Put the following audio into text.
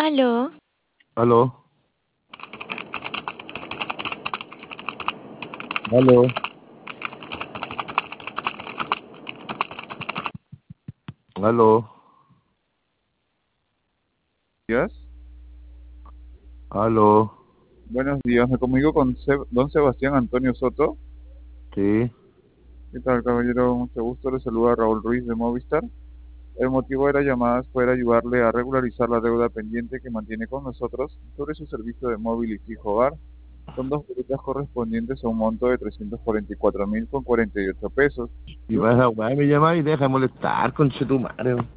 Aló, Aló, aló, aló, Días. aló, Buenos días, me comunico con don Sebastián Antonio Soto. sí, ¿Qué tal, caballero? Mucho gusto, le saluda Raúl Ruiz de Movistar. El motivo de la llamada es poder ayudarle a regularizar la deuda pendiente que mantiene con nosotros sobre su servicio de móvil y fijo hogar. Son dos cuotas correspondientes a un monto de 344.048 pesos. y vas a weá, me llamas y deja de molestar, conchetumare.